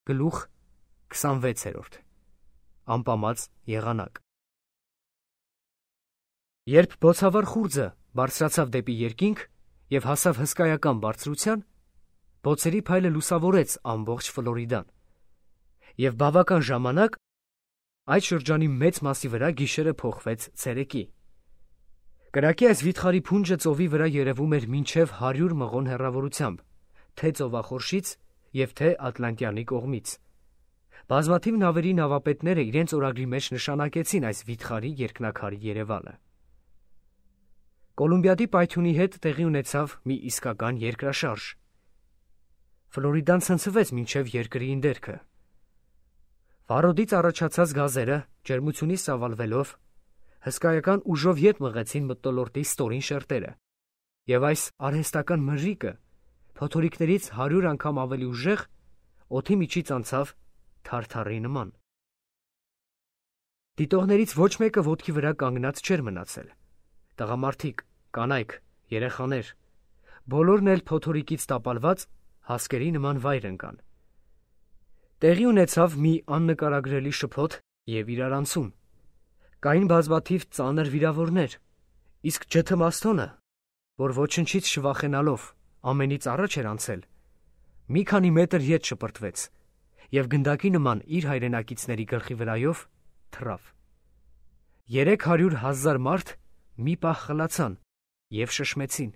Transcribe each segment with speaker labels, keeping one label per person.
Speaker 1: Գլուխ 26 Անպամած եղանակ Երբ բոցավառ խուրձը բարձրացավ դեպի երկինք և հասավ հսկայական բարձրության, բոցերի փայլը լուսավորեց ամբողջ Ֆլորիդան, և բավական ժամանակ այդ շրջանի մեծ մասի վրա գիշերը փոխվեց ցերեկի։ Կրակի այս վիթխարի փունջը ծովի վրա երևում էր մինչև 100 մղոն հեռավորությամբ, թե ծովախորշից և թե Ատլանտյանի կողմից։ Բազմաթիվ նավերի նավապետները իրենց օրագրի մեջ նշանակեցին այս վիթխարի երկնաքարի երևանը։ Կոլումբիադի պայթյունի հետ տեղի ունեցավ մի իսկական երկրաշարժ։ Ֆլորիդան ցնցվեց մինչև երկրի ինդերքը։ Վառոդից առաջացած գազերը, ջերմությունից ծավալվելով, հսկայական ուժով ետ մղեցին մթնոլորտի ստորին շերտերը, և այս արհեստական մրրիկը, փոթորիկներից 100 անգամ ավելի ուժեղ, օդի միջից անցավ թարթարի նման։ Դիտողներից ոչ մեկը ոտքի վրա կանգնած չէր մնացել։ Տղամարդիկ, կանայք, երեխաներ, բոլորն էլ փոթորիկից տապալված հասկերի նման վայր ընկան։ Տեղի ունեցավ մի աննկարագրելի շփոթ և իրարանցում։ Կային բազմաթիվ ծանր վիրավորներ, իսկ ջթմաստոնը, որ ոչնչից չվախենալով ամենից առաջ էր անցել, մի քանի մետր ետ շպրտվեց և գնդակի նման իր հայրենակիցների գլխի վրայով թռավ։ 300,000 մարդ մի պահ խլացան և շշմեցին։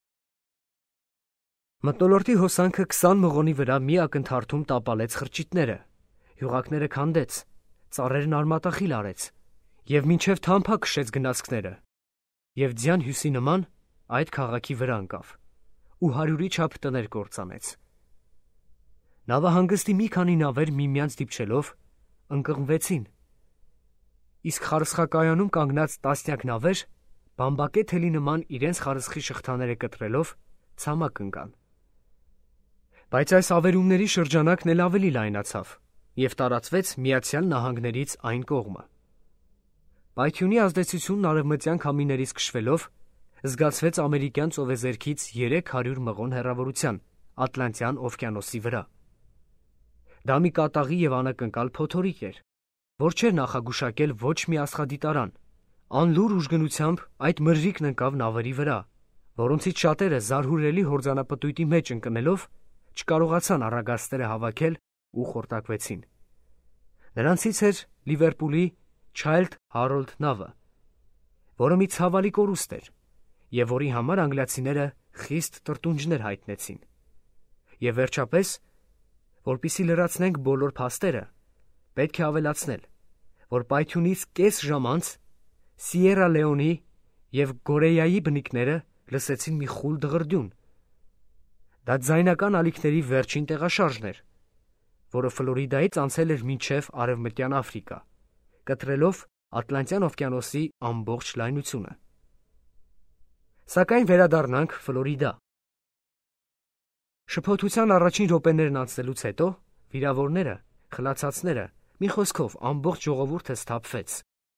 Speaker 1: Մթնոլորտի հոսանքը 20 մղոնի վրա մի ակնթարթում տապալեց խրճիթները, հյուղակները քանդեց, ծառերն արմատախիլ արեց և մինչև թամփա քշեց գնացքները, և ձյան հյուսի նման այդ քաղաքի վրա ընկավ ու 100-ի չափ տներ կործանեց։ Նավահանգստի մի քանի նավեր միմյանց դիպչելով ընկղմվեցին, իսկ խարսխակայանում կանգնած տասնյակ նավեր բամբակե թելի նման իրենց խարսխի շղթաները կտրելով ցամաք ընկան։ Բայց այս ավերումների շրջանակն էլ ավելի լայնացավ և տարածվեց Միացյալ Նահանգներից այն կողմը։ Պայթյունի ազդեցությունն արևմտյան քամիներից քշվելով զգացվեց ամերիկյան ծովեզերքից 300 մղոն հեռավորության Ատլանտյան օվկիանոսի վրա։ Դա մի կատաղի և անակնկալ փոթորիկ էր, որ չէր նախագուշակել ոչ մի աստղադիտարան։ Անլուր ուժգնությամբ այդ մրրիկն ընկավ նավերի վրա, որոնցից շատերը զարհուրելի հորձանապտույտի մեջ ընկնելով չկարողացան առագաստերը հավաքել ու խորտակվեցին։ Նրանցից էր Լիվերպուլի Չայլդ Հարոլդ նավը, որը մի ցավալի կորուստ էր և որի համար անգլիացիները խիստ տրտունջներ հայտնեցին։ Եվ վերջապես, որպեսզի լրացնենք բոլոր փաստերը, պետք է ավելացնել, որ պայթյունից կես ժամ անց Սիերա Լեոնի և Գորեայի բնիկները լսեցին մի խուլ դղրդյուն։ Դա ձայնական ալիքների վերջին տեղաշարժն էր, որը Ֆլորիդայից անցել էր մինչև Արևմտյան Աֆրիկա, կտրելով Ատլանտյան օվկիանոսի ամբողջ լայնությունը։ Սակայն վերադառնանք Ֆլորիդա։ Շփոթության առաջին րոպեներն անցնելուց հետո վիրավորները, խլացածները, մի խոսքով ամբողջ ժողովուրդը սթափվեց։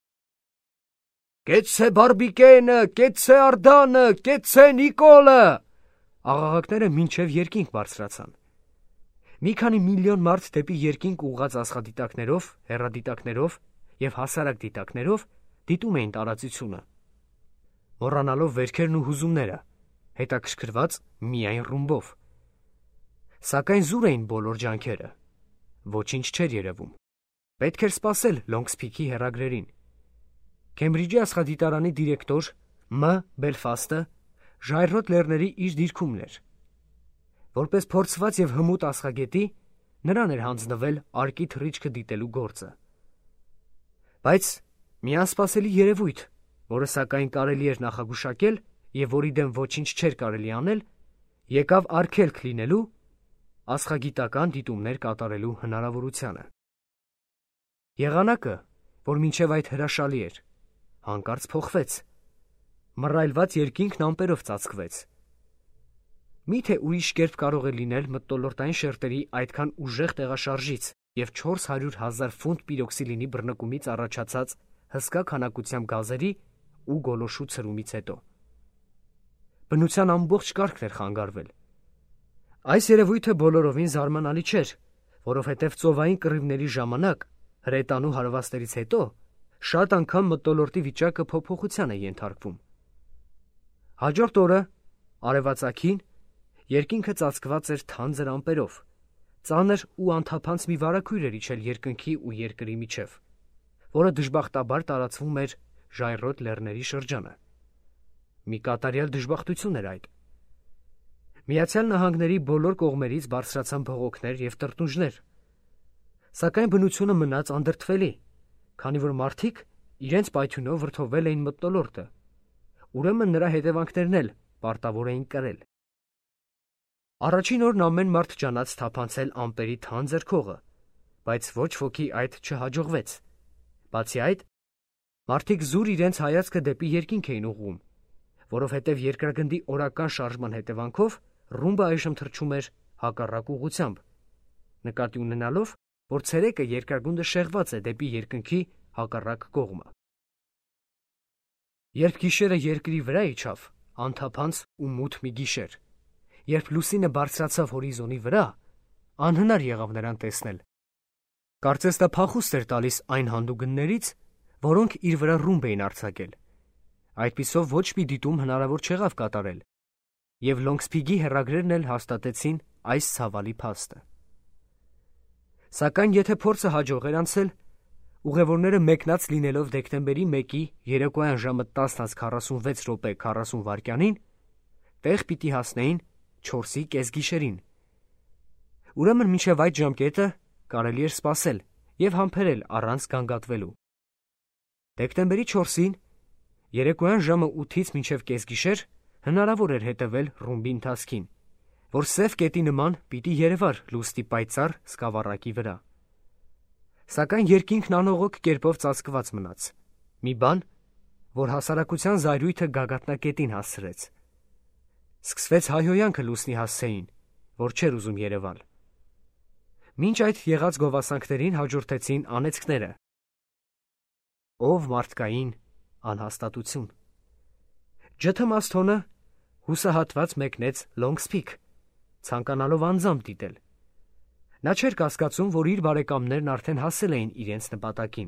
Speaker 1: «Կեցցե Բարբիկենը, կեցցե Արդանը, կեցցե Նիկոլը» աղաղակները մինչև երկինք բարձրացան։ Մի քանի միլիոն մարդ դեպի երկինք ուղղած աստղադիտակներով, հեռադիտակներով և հասարակ դիտակներով դիտում էին տարածությունը, մոռանալով վերքերն ու հուզումները, հետաքրքրված միայն ռումբով։ Սակայն զուր էին բոլոր ջանքերը։ Ոչինչ չէր երևում։ Պետք էր սպասել Լոնգսփիքի հեռագրերին։ Քեմբրիջի աստղադիտարանի դիրեկտոր Մ. Բելֆաստը ժայռոտ լեռների իր դիրքումն էր։ Որպես փորձված և հմուտ աստղագետի, նրան էր հանձնվել արկի թռիչքը դիտելու գործը։ Բայց մի անսպասելի երևույթ, որը սակայն կարելի էր նախագուշակել և որի դեմ ոչինչ չէր կարելի անել, եկավ արգելք լինելու աստղագիտական դիտումներ կատարելու հնարավորությանը։ Եղանակը, որ մինչև այդ հրաշալի էր, հանկարծ փոխվեց։ Մռայլված երկինքն ամպերով ծածկվեց։ Մի՞թե ուրիշ կերպ կարող է լինել մթնոլորտային շերտերի այդքան ուժեղ տեղաշարժից և 400,000 ֆունտ պիրոքսիլինի բռնկումից առաջացած հսկա քանակությամբ գազերի ու գոլորշու ցրումից հետո։ Բնության ամբողջ կարգն էր խանգարվել։ Այս երևույթը բոլորովին զարմանալի չէր, որովհետև ծովային կռիվների ժամանակ հրետանու հարվածներից հետո շատ անգամ մթնոլորտի վիճակը փոփոխության է ենթարկվում։ Հաջորդ օրը արևածագին երկինքը ծածկված էր թանձր ամպերով, ծանր ու անթափանց մի վարագույր էր իջել երկնքի ու երկրի միջև, որը դժբախտաբար տարածվում էր ժայռոտ լեռների շրջանը։ Մի կատարյալ դժբախտություն էր այդ։ Միացյալ Նահանգների բոլոր կողմերից բարձրացան բողոքներ և տրտունջներ, սակայն բնությունը մնաց անդրդվելի, քանի որ մարդիկ իրենց պայթյունով վրդովվել էին մթնոլորտը, ուրեմն նրա հետևանքներն էլ պարտավոր էին կրել։ Առաջին օրն ամեն մարդ ջանաց թափանցել ամպերի թանձր քողը, բայց ոչ ոքի այդ չհաջողվեց։ Բացի այդ, մարդիկ զուր իրենց հայացքը դեպի երկինք էին ուղղում, որովհետև երկրագնդի օրական շարժման հետևանքով ռումբը այժմ թռչում էր հակառակ ուղղությամբ, նկատի ունենալով, որ ցերեկը երկրագունդը շեղված է դեպի երկնքի հակառակ կողմը։ Երբ գիշերը երկրի վրա իջավ, անթափանց ու մութ մի գիշեր, երբ լուսինը բարձրացավ հորիզոնի վրա, անհնար եղավ նրան տեսնել։ Կարծես դա փախուստ էր տալիս այն հանդուգններից, որոնք իր վրա ռումբ էին արձակել։ Այդպիսով ոչ մի դիտում հնարավոր չեղավ կատարել, և Լոնգսփիգի հեռագրերն էլ հաստատեցին այս ցավալի փաստը։ Սակայն եթե փորձը հաջող էր անցել, ուղևորները մեկնած լինելով դեկտեմբերի 1-ի երեկոյան ժամը 10:46 տեղ պիտի հասնեին 4-ի կեսգիշերին։ Ուրեմն մինչև այդ ժամկետը կարելի էր սպասել և համբերել առանց գանգատվելու։ Դեկտեմբերի 4-ին երեկոյան ժամը 8-ից մինչև կեսգիշեր հնարավոր էր հետևել ռումբի ընթացքին, որ սև կետի նման պիտի երևար լուսնի պայծառ սկավառակի վրա։ Սակայն երկինքն անողոք կերպով ծածկված մնաց, մի բան, որ հասարակության զայրույթը գագաթնակետին հասցրեց։ Սկսվեց հայհոյանքը լուսնի հասցեին, որ չէր ուզում երևալ։ Մինչ այդ եղած գովասանքներին հաջորդեցին անեծքները։ Ով մարդկային անհաստատություն։ Ջթ Մասթոնը հուսահատված մեկնեց Լոնգսփիգ, ցանկանալով անձամբ դիտել։ Նա չէր կասկածում, որ իր բարեկամներն արդեն հասել էին իրենց նպատակին։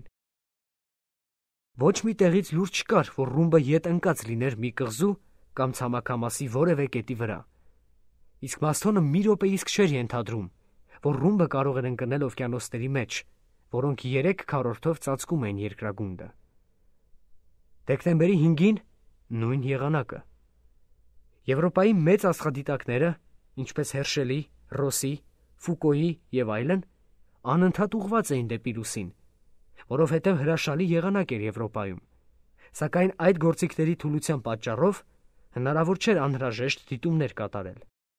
Speaker 1: Ոչ մի տեղից լուր չկար, որ ռումբը ետ ընկած լիներ մի կղզու կամ ցամաքամասի որևէ կետի վրա։ Իսկ Մասթոնը մի րոպեիսկ չէր ենթադրում, որ ռումբը կարող էր ընկնել օվկիանոսների մեջ, որոնք 3 քառորդով ծածկում էին երկրագունդը։ Դեկտեմբերի 5-ին նույն եղանակը։ Եվրոպայի մեծ աստղադիտակները, ինչպես Հերշելի, Ռոսի, Ֆուկոյի և այլն, անընդհատ ուղղված էին դեպի լուսին, որովհետև հրաշալի եղանակ էր Եվրոպայում, սակայն այդ գործիքների թուլության պատճառով հնարավոր չէր անհրաժեշտ դիտումներ կատարել։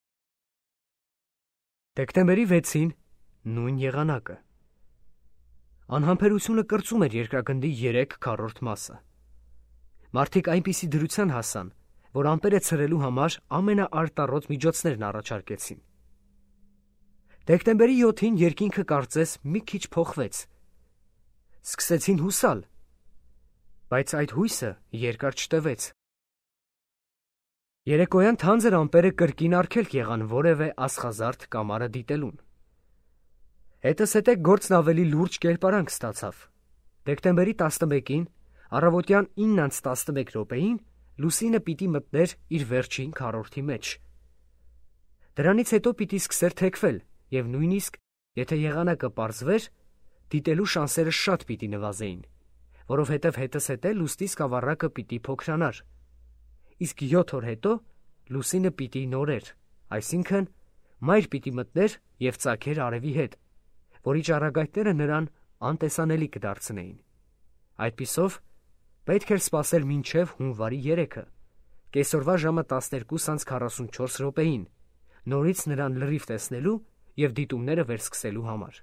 Speaker 1: Դեկտեմբերի 6-ին նույն եղանակը։ Անհամբերությունը կրծում էր երկրագնդի 3 քառորդ մասը։ Մարդիկ այնպիսի դրության հասան, որ ամպերը ցրելու համար ամենաարտառոտ միջոցներն առաջարկեցին։ Դեկտեմբերի 7-ին երկինքը կարծես մի քիչ փոխվեց։ Սկսեցին հուսալ, բայց այդ հույսը երկար չտևեց։ Երեկոյան թանձր ամպերը կրկին արգելք եղան որևէ աստղազարդ կամարը դիտելուն։ Հետզհետե գործն ավելի լուրջ կերպարանք ստացավ։ Դեկտեմբերի 11-ին առավոտյան 9:11 լուսինը պիտի մտներ իր վերջին քառորդի մեջ։ Դրանից հետո պիտի սկսեր թեքվել, և նույնիսկ, եթե եղանակը պարզվեր, դիտելու շանսերը շատ պիտի նվազեին, որովհետև հետզհետե լուսնի սկավառակը պիտի փոքրանար։ Իսկ 7 օր հետո լուսինը պիտի նորեր, այսինքն մայր պիտի մտներ և ծագեր արևի հետ, որի ճառագայթները նրան անտեսանելի կդարձնեին։ Այդպիսով պետք էր սպասել մինչև հունվարի 3-ը, կեսօրվա ժամը 12:44, նորից նրան լրիվ տեսնելու և դիտումները վերսկսելու համար։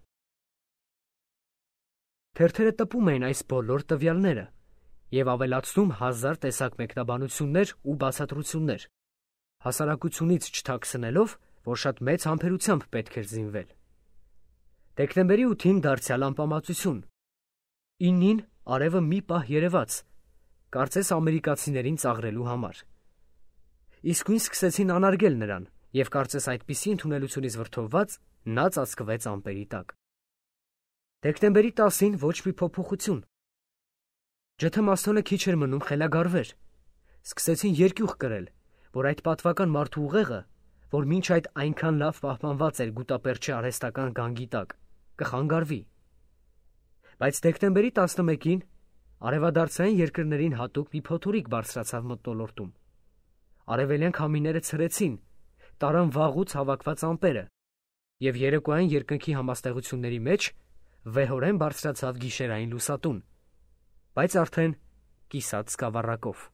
Speaker 1: Թերթերը տպում էին այս բոլոր տվյալները և ավելացնում 1000 տեսակ մեկնաբանություններ ու բացատրություններ, հասարակությունից չթաքցնելով, որ շատ մեծ համբերությամբ պետք էր զինվել։ Դեկտեմբերի 8-ին դարձյալ անպամացություն։ 9-ին արևը մի պահ երևաց, կարծես ամերիկացիներին ծաղրելու համար։ Իսկույն սկսեցին անարգել նրան, և կարծես այդպիսի ընդունելությունից վրդովված նա ծածկվեց ամպերի տակ։ Դեկտեմբերի 10-ին ոչ մի փոփոխություն։ Ջթմասոնը քիչ էր մնում խելագարվեր։ Սկսեցին երկյուղ կրել, որ այդ պատվական մարդու ուղեղը, որ մինչ այդ այնքան լավ պահպանված էր Գուտապերճի արհեստական գանգի տակ, կխանգարվի։ Բայց դեկտեմբերի 11-ին արևադարձային երկրներին հատուկ մի փոթորիկ բարձրացավ մթնոլորտում։ Արևելյան քամիները ցրեցին, տարան վաղուց հավաքված ամպերը, և երեկոյան երկնքի համաստեղությունների մեջ վեհորեն բարձրացավ գիշերային լուսատուն, բայց արդեն կիսատ սկավառակով։